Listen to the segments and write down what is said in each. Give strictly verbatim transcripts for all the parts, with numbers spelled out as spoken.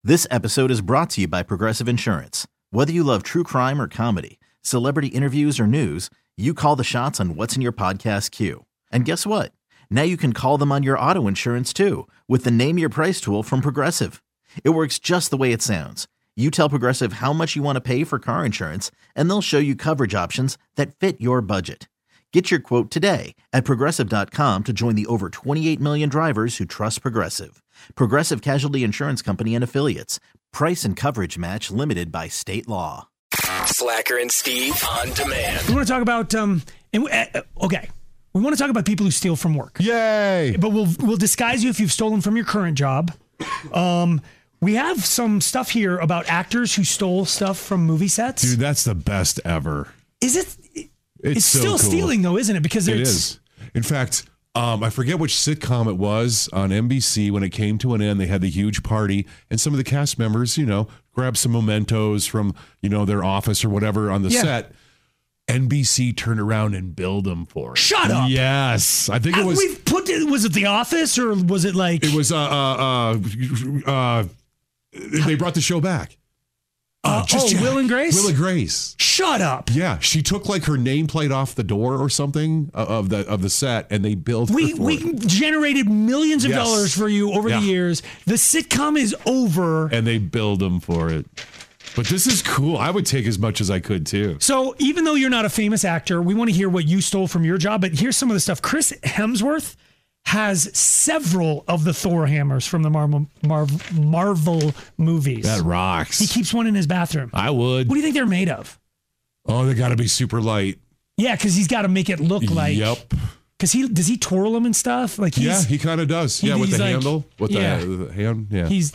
This episode is brought to you by Progressive Insurance. Whether you love true crime or comedy, celebrity interviews or news, you call the shots on what's in your podcast queue. And guess what? Now you can call them on your auto insurance too with the Name Your Price tool from Progressive. It works just the way it sounds. You tell Progressive how much you want to pay for car insurance, and they'll show you coverage options that fit your budget. Get your quote today at Progressive dot com to join the over twenty-eight million drivers who trust Progressive. Progressive Casualty Insurance Company and Affiliates. Price and coverage match limited by state law. Slacker and Steve on demand. We want to talk about, um, and we, uh, okay, we want to talk about people who steal from work. Yay! But we'll we'll disguise you if you've stolen from your current job. Um, we have some stuff here about actors who stole stuff from movie sets. Dude, that's the best ever. Is it? It's, It's so still cool. stealing, though, isn't it? Because It it's, is. In fact, um, I forget which sitcom it was on N B C. When it came to an end, they had the huge party, and some of the cast members, you know, grabbed some mementos from, you know, their office or whatever on the Yeah. set. N B C turned around and billed them for it. Shut up. Yes, I think it Uh, was. We've put it, was it The Office or was it like? It was. Uh, uh, uh, uh, they brought the show back. Uh, just- oh, Will and Grace? Will and Grace. Shut up. Yeah, she took like her nameplate off the door or something of the of the set, and they billed We her for we it. generated millions of Yes. dollars for you over Yeah. the years. The sitcom is over. And they billed them for it. But this is cool. I would take as much as I could too. So even though you're not a famous actor, we want to hear what you stole from your job. But here's some of the stuff. Chris Hemsworth has several of the Thor hammers from the Marvel, Marvel, Marvel movies. That rocks. He keeps one in his bathroom. I would. What do you think they're made of? Oh, they got to be super light. Yeah, because he's got to make it look like. Yep. Because he does he twirl them and stuff like he's, Yeah, he kind of does. he- yeah, with he's the like- handle, with yeah. the, the hand. Yeah. he's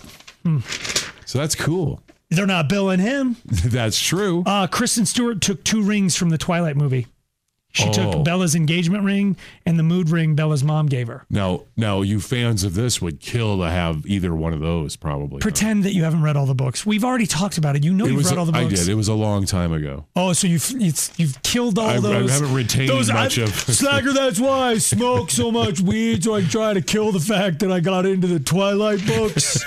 So that's cool. they're not billing him. That's true. Uh, Kristen Stewart took two rings from the Twilight movie. She Oh. took Bella's engagement ring and the mood ring Bella's mom gave her. Now, now you fans of this would kill to have either one of those, probably. Pretend that you haven't read all the books. We've already talked about it. You know It you've was read a- all the I books. did. It was a long time ago. Oh, so you've it's, you've killed all I- I those. haven't retained those, much I, of- Slacker. That's why I smoke so much weed, so I try to kill the fact that I got into the Twilight books.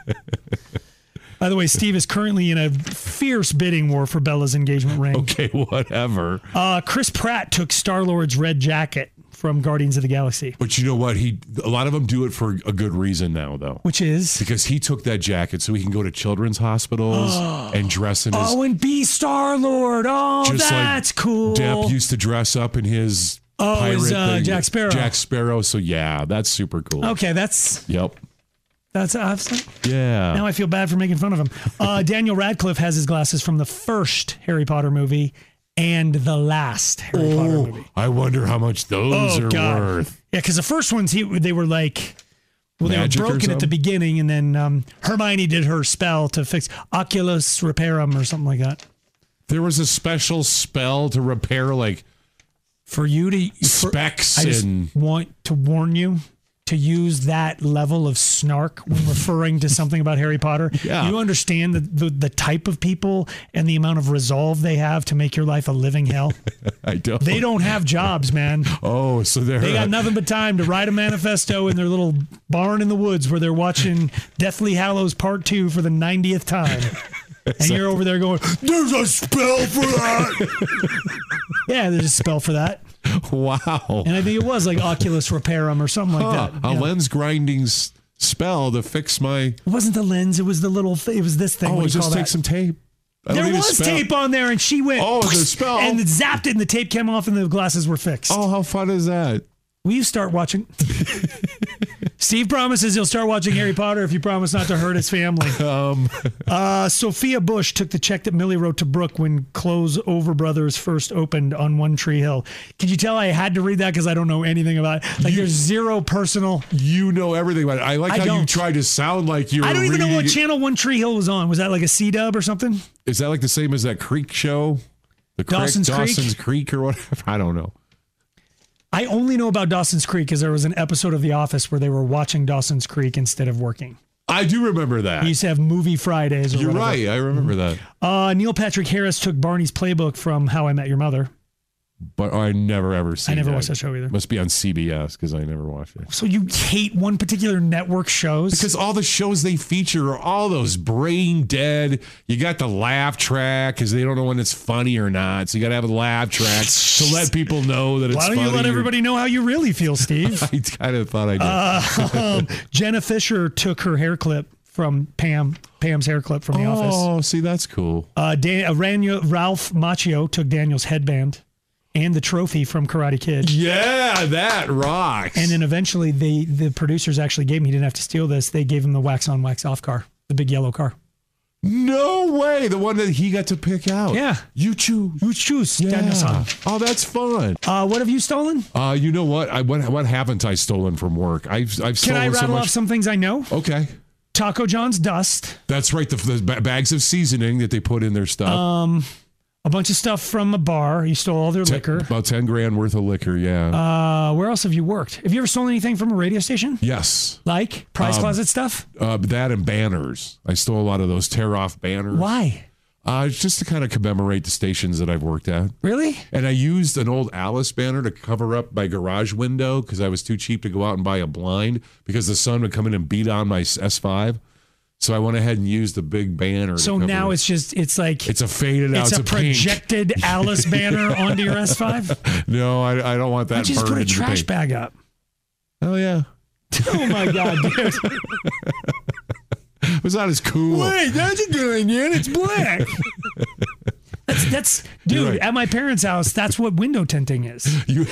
By the way, Steve is currently in a fierce bidding war for Bella's engagement ring. Okay, whatever. Uh, Chris Pratt took Star-Lord's red jacket from Guardians of the Galaxy, But you know what? He a lot of them do it for a good reason now, though. which is Because he took that jacket so he can go to children's hospitals and dress in his. oh, and be Star-Lord. Oh, just that's like cool. Depp used to dress up in his Oh, pirate his, uh, thing. Jack Sparrow. Jack Sparrow. So yeah, that's super cool. Okay, that's Yep. that's awesome. Yeah. Now I feel bad for making fun of him. Uh, Daniel Radcliffe has his glasses from the first Harry Potter movie and the last Harry Potter oh, movie. I wonder how much those Oh are God! worth. Yeah, because the first ones he they were like, well, they Magic or were broken at the something? beginning, and then um, Hermione did her spell to fix Oculus Reparum or something like that. There was a special spell to repair like For you to for, specs I just and want to warn you to use that level of snark when referring to something about Harry Potter. Yeah. You understand the, the the type of people and the amount of resolve they have to make your life a living hell. I don't. They don't have jobs, man. Oh, so they're They got nothing but time to write a manifesto in their little barn in the woods where they're watching Deathly Hallows Part Two for the ninetieth time. And you're over there going, there's a spell for that. Yeah, there's a spell for that. Wow. And I think it was like Oculus Reparum or something like Huh, that. a Yeah. lens grinding s- spell to fix my. It wasn't the lens. It was the little. Th- it was this thing. Oh, What do it you just call take that? some tape. I don't There need a was spell. tape on there, and she went. Oh, the spell. and it zapped it, and the tape came off, and the glasses were fixed. Oh, how fun is that? Will you start watching? Steve promises he'll start watching Harry Potter if you promise not to hurt his family. Um, Uh, Sophia Bush took the check that Millie wrote to Brooke when Close Over Brothers first opened on One Tree Hill. Could you tell I had to read that because I don't know anything about it? Like, You- there's zero personal. you know everything about it. I like I how you don't. try to sound like you're. I don't even know what reading- channel One Tree Hill was on. Was that like a C-dub or something? Is that like the same as that Creek show? The Creek, Dawson's Creek? Dawson's Creek or whatever. I don't know. I only know about Dawson's Creek because there was an episode of The Office where they were watching Dawson's Creek instead of working. I do remember that. He used to have movie Fridays or You're whatever. right. I remember that. Uh, Neil Patrick Harris took Barney's playbook from How I Met Your Mother. But I never ever seen I never that. watched that show either. Must be on C B S because I never watched it. So you hate one particular network shows? Because all the shows they feature are all those brain dead. You got the laugh track because they don't know when it's funny or not. So you got to have a laugh track to let people know that it's Why funny. don't you let everybody know how you really feel, Steve? I kind of thought I did. Uh, um, Jenna Fisher took her hair clip from Pam, Pam's hair clip from The Office. Oh, see, that's cool. Uh, Dan, uh, Ranu, Ralph Macchio took Daniel's headband and the trophy from Karate Kid. Yeah, that rocks. And then eventually they, the producers actually gave him, he didn't have to steal this, they gave him the wax on, wax off car, the big yellow car. No way. The one that he got to pick out. Yeah. You choose. You choose, Yeah. Daniel-san. Oh, that's fun. Uh, what have you stolen? Uh, you know what? I what, what haven't I stolen from work? I've I've Can stolen I rattle so much. off some things I know? Okay. Taco John's dust. That's right. The, the ba- bags of seasoning that they put in their stuff. Um, a bunch of stuff from a bar. You stole all their Ten- liquor. About ten grand worth of liquor. Yeah. Uh, where else have you worked? Have you ever stolen anything from a radio station? yes. Like prize Um, closet stuff? Uh, that and banners. I stole a lot of those tear off banners. Why? Uh, it's just to kind of commemorate the stations that I've worked at. Really? And I used an old Alice banner to cover up my garage window because I was too cheap to go out and buy a blind because the sun would come in and beat on my S five. So I went ahead and used the big banner. So to cover now it. it's just, it's like, it's a faded out. it's a It's a pink. projected Alice banner onto your S five? No, I, I don't want that. Why don't you just burned put a into trash pink. bag up? Oh yeah, Oh my God, dude. it was not as cool. Wait, that's a good idea. It's black. That's, that's You're dude, right. at my parents' house, that's what window tinting is. You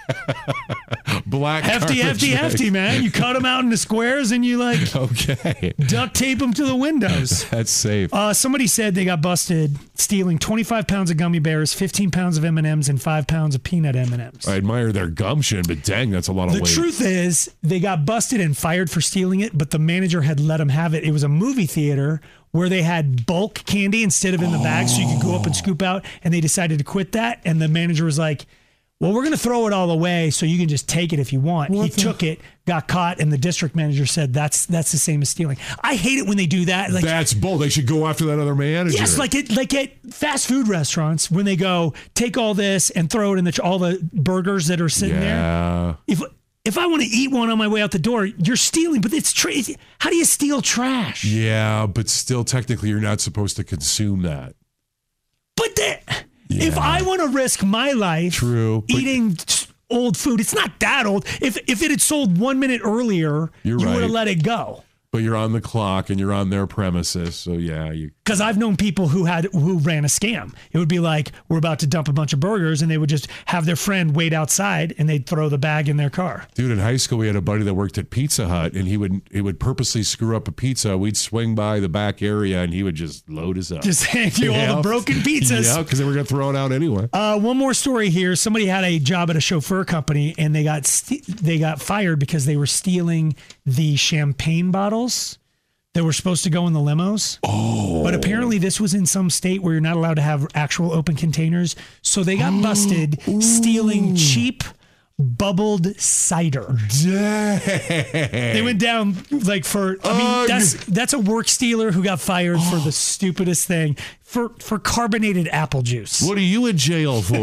black Hefty, garbage hefty, bag. hefty, man. You cut them out into squares and you like Okay, duct tape them to the windows. that's safe. Uh, somebody said they got busted stealing twenty-five pounds of gummy bears, fifteen pounds of M and M's, and five pounds of peanut M and M's. I admire their gumption, but dang, that's a lot of The weight. truth is, they got busted and fired for stealing it, but the manager had let them have it. It was a movie theater where they had bulk candy instead of in the bag, so you could go up and scoop out, and they decided to quit that. And the manager was like, well, we're going to throw it all away so you can just take it if you want. He took it, got caught, and the district manager said that's that's the same as stealing. I hate it when they do that. Like, That's bull. They should go after that other manager. yes, like it, like at fast food restaurants when they go take all this and throw it in the all the burgers that are sitting there. yeah. If if I want to eat one on my way out the door, you're stealing. But it's tra- how do you steal trash? Yeah, but still, technically, you're not supposed to consume that. But the, if Yeah. I want to risk my life True, but- eating old food, it's not that old. If if it had sold one minute earlier, You're you would right. have let it go. But you're on the clock and you're on their premises, so yeah, you. Because I've known people who had who ran a scam. It would be like, we're about to dump a bunch of burgers, and they would just have their friend wait outside, and they'd throw the bag in their car. Dude, in high school, we had a buddy that worked at Pizza Hut, and he would he would purposely screw up a pizza. We'd swing by the back area, and he would just load us up. Just hand you all Yeah. the broken pizzas. Yeah, because they were going to throw it out anyway. Uh, one more story here. Somebody had a job at a chauffeur company, and they got st- they got fired because they were stealing the champagne bottles that were supposed to go in the limos. Oh. But apparently this was in some state where you're not allowed to have actual open containers. So they got busted stealing cheap bubbled cider. Dang. They went down like for I mean Ugh. that's that's a work stealer who got fired for the stupidest thing. For for carbonated apple juice. What are you in jail for?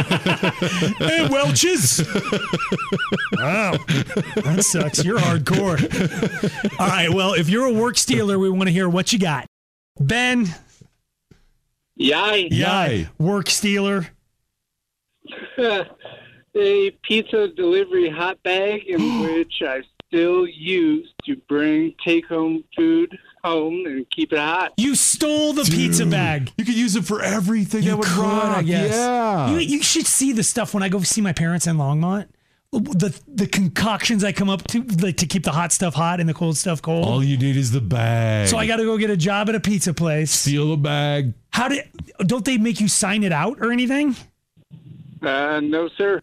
Hey, Welch's. Wow. That sucks. You're hardcore. All right. Well, if you're a work stealer, we want to hear what you got. Ben. Yay. Yay. Work stealer. A pizza delivery hot bag in which I still use to bring take-home food home and keep it hot. You stole the pizza Dude, bag. You could use it for everything. You that would could, rock. I guess. Yeah. You, you should see the stuff when I go see my parents in Longmont. The the concoctions I come up to like to keep the hot stuff hot and the cold stuff cold. All you need is the bag. So I got to go get a job at a pizza place. Steal the bag. How did? Don't they make you sign it out or anything? Uh, no, sir.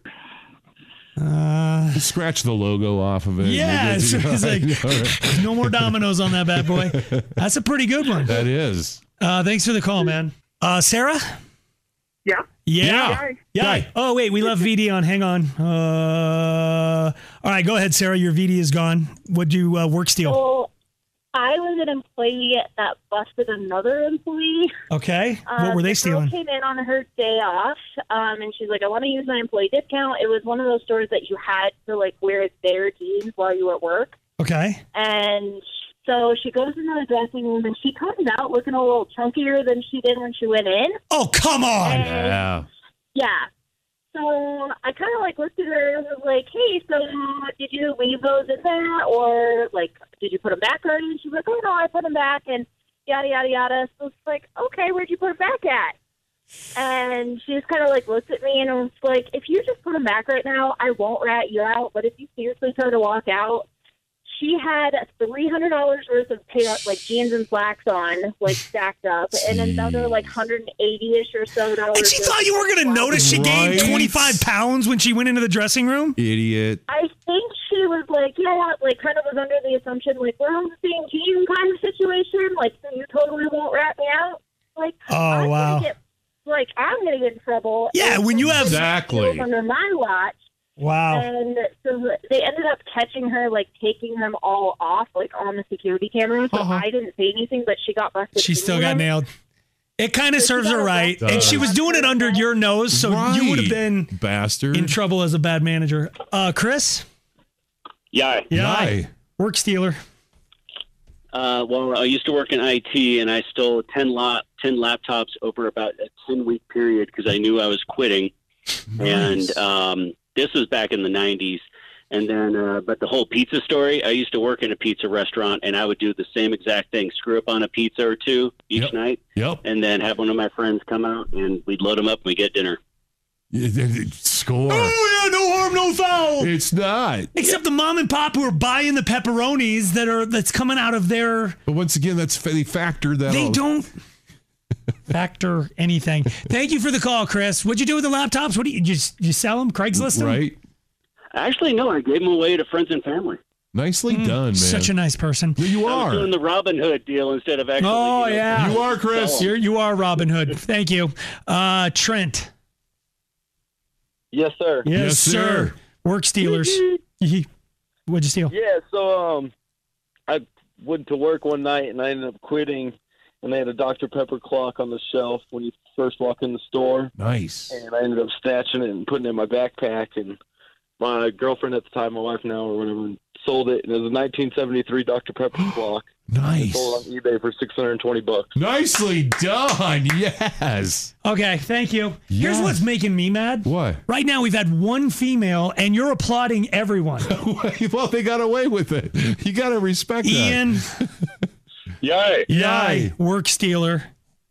Scratch the logo off of it. Yeah, it's, You're good it's to like go. All right. no more dominoes on that bad boy. That's a pretty good one. That is. Uh, thanks for the call, man. Uh, Sarah? Yeah. Yeah. Yay. Yeah. Yay. Oh, wait, we left V D on. Hang on. Uh, all right, go ahead, Sarah. Your V D is gone. What'd you uh, work steal? So I was an employee that busted another employee. Okay. Um, What were they the girl stealing? came in on her day off, um, and she's like, I want to use my employee discount. It was one of those stores that you had to, like, wear their jeans while you were at work. Okay. And so she goes into the dressing room, and she comes out looking a little chunkier than she did when she went in. Oh, come on. And, Yeah. yeah. So I kind of, like, looked at her and was like, hey, so did you leave those in there? Or, like, did you put them back already? And she's like, oh, no, I put them back, and yada, yada, yada. So it's like, okay, where'd you put them back at? And she just kind of, like, looked at me and was like, if you just put them back right now, I won't rat you out. But if you seriously try to walk out, she had three hundred dollars worth of pay, like jeans and slacks on, like stacked up, and another like one hundred eighty-ish or so dollars. And she thought you were going to notice she gained Right. twenty-five pounds when she went into the dressing room? Idiot. I think she was like, you know what, like kind of was under the assumption, like, we're on the same team kind of situation, like, so you totally won't rat me out. Like, Oh, I'm wow. Gonna get, like, I'm going to get in trouble. Yeah, if when you have- Exactly. deals under my watch. Wow. And so they ended up catching her, like, taking them all off, like, on the security camera. So Uh-huh. I didn't say anything, but she got busted. She still got anyway. nailed. It kind of So she serves got her right. arrested. And she was doing it under your nose, so you would have been bastard. in trouble as a bad manager. Uh, Chris? Yeah. Yeah. Why? Work stealer. Uh, well, I used to work in I T, and I stole ten lot ten laptops over about a ten week period because I knew I was quitting. Nice. And um, this was back in the nineties. And then, uh, but the whole pizza story, I used to work in a pizza restaurant, and I would do the same exact thing: screw up on a pizza or two each Yep. night, Yep. and then have one of my friends come out, and we'd load them up, and we get dinner. Score. Oh, yeah, no harm, no foul. It's not. Except the mom and pop who are buying the pepperonis that are that's coming out of their. But once again, that's they factor that. They all- don't factor anything. Thank you for the call, Chris. What'd you do with the laptops? What do you just you sell them? Craigslist them? Right. Actually, no, I gave them away to friends and family. Nicely done, man. Such a nice person. Yeah, you I was are. doing the Robin Hood deal instead of actually. Oh, you know, yeah. You are, Chris. You're, you are Robin Hood. Thank you. Uh, Trent. Yes, sir. Yes, Yes, sir. sir. Work stealers. What'd you steal? Yeah, so um, I went to work one night and I ended up quitting, and they had a Doctor Pepper clock on the shelf when you first walk in the store, Nice. and I ended up snatching it and putting it in my backpack, and my girlfriend at the time, my wife now or whatever, sold it, and it was a nineteen seventy-three Doctor Pepper clock. I sold it Nice. on eBay for six hundred twenty bucks. Nicely done. Yes. Okay, thank you. Here's Yes. what's making me mad. What? Right now, we've had one female, and you're applauding everyone. Well, they got away with it. You got to respect that. Ian, Yeah. yay, work stealer.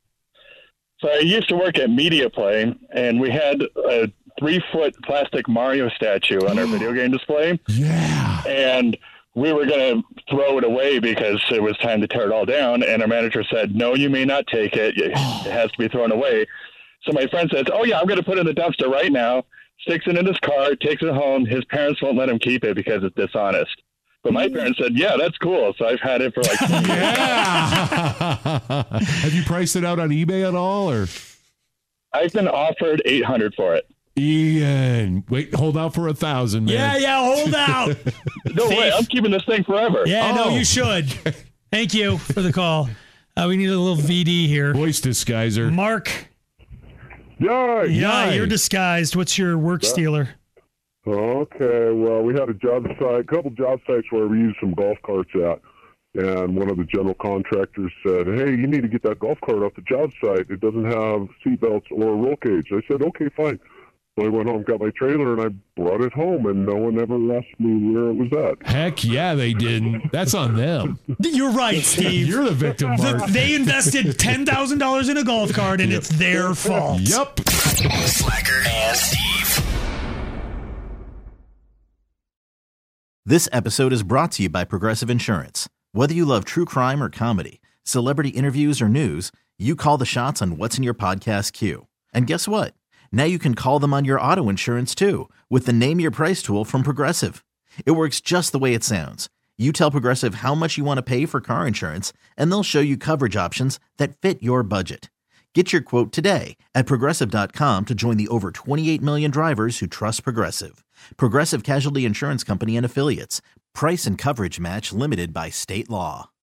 So I used to work at Media Play, and we had a three-foot plastic Mario statue on our video game display. Yeah. And we were going to throw it away because it was time to tear it all down. And our manager said, no, you may not take it. It has to be thrown away. So my friend says, oh, yeah, I'm going to put it in the dumpster right now, sticks it in his car, takes it home. His parents won't let him keep it because it's dishonest. But my parents said, yeah, that's cool. So I've had it for like twenty years. Yeah. Have you priced it out on eBay at all, or? I've been offered eight hundred dollars for it. Ian, wait, hold out for a thousand, man. Yeah, yeah, hold out. No way. I'm keeping this thing forever. Yeah, Oh. no, you should. Thank you for the call. Uh, we need a little V D here. Voice disguiser. Mark, Yeah. yeah, Yay. you're disguised. What's your work stealer? Okay. Well, we had a job site, a couple job sites where we used some golf carts at, and one of the general contractors said, "Hey, you need to get that golf cart off the job site. It doesn't have seatbelts or a roll cage." I said, "Okay, fine." So I went home, got my trailer, and I brought it home, and no one ever asked me where it was at. Heck yeah, they didn't. That's on them. You're right, Steve. You're the victim, The- Mark. they invested ten thousand dollars in a golf cart, and it's their fault. Yep. Slacker and Steve. This episode is brought to you by Progressive Insurance. Whether you love true crime or comedy, celebrity interviews or news, you call the shots on what's in your podcast queue. And guess what? Now you can call them on your auto insurance too with the Name Your Price tool from Progressive. It works just the way it sounds. You tell Progressive how much you want to pay for car insurance, and they'll show you coverage options that fit your budget. Get your quote today at Progressive dot com to join the over twenty-eight million drivers who trust Progressive. Progressive Casualty Insurance Company and Affiliates. Price and coverage match limited by state law.